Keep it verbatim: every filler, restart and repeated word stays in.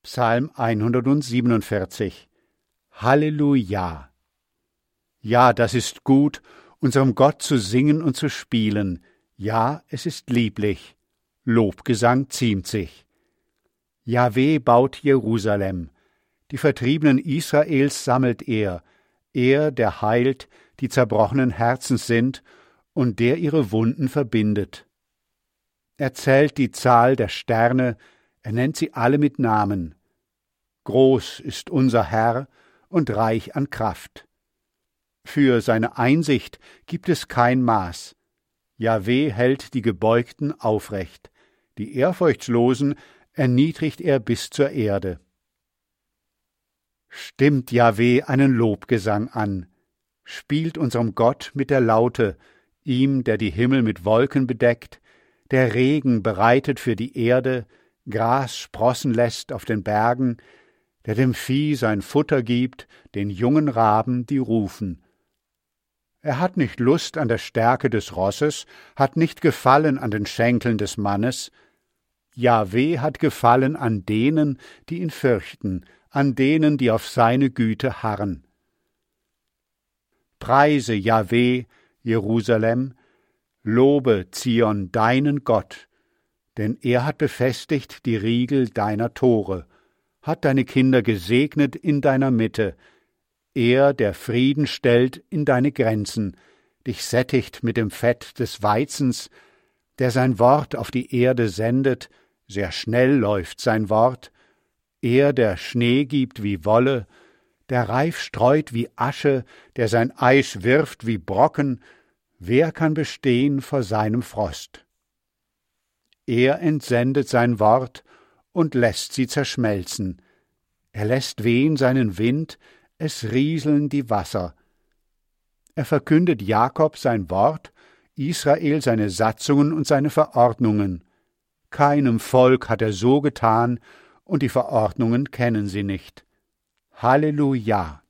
Psalm hundertsiebenundvierzig. Halleluja! Ja, das ist gut, unserem Gott zu singen und zu spielen. Ja, es ist lieblich. Lobgesang ziemt sich. Jahwe baut Jerusalem. Die Vertriebenen Israels sammelt er. Er, der heilt, die zerbrochenen Herzens sind und der ihre Wunden verbindet. Er zählt die Zahl der Sterne, er nennt sie alle mit Namen. Groß ist unser Herr und reich an Kraft. Für seine Einsicht gibt es kein Maß. Jahwe hält die Gebeugten aufrecht, die Ehrfurchtslosen erniedrigt er bis zur Erde. Stimmt Jahwe einen Lobgesang an, spielt unserem Gott mit der Laute, ihm, der die Himmel mit Wolken bedeckt, der Regen bereitet für die Erde, Gras sprossen lässt auf den Bergen, der dem Vieh sein Futter gibt, den jungen Raben, die rufen. Er hat nicht Lust an der Stärke des Rosses, hat nicht Gefallen an den Schenkeln des Mannes. Jahwe hat Gefallen an denen, die ihn fürchten, an denen, die auf seine Güte harren. Preise Jahwe, Jerusalem, lobe Zion deinen Gott, denn er hat befestigt die Riegel deiner Tore, hat deine Kinder gesegnet in deiner Mitte, er, der Frieden stellt in deine Grenzen, dich sättigt mit dem Fett des Weizens, der sein Wort auf die Erde sendet, sehr schnell läuft sein Wort, er, der Schnee gibt wie Wolle, der Reif streut wie Asche, der sein Eis wirft wie Brocken, wer kann bestehen vor seinem Frost? Er entsendet sein Wort und lässt sie zerschmelzen. Er lässt wehen seinen Wind, es rieseln die Wasser. Er verkündet Jakob sein Wort, Israel seine Satzungen und seine Verordnungen. Keinem Volk hat er so getan, und die Verordnungen kennen sie nicht. Halleluja!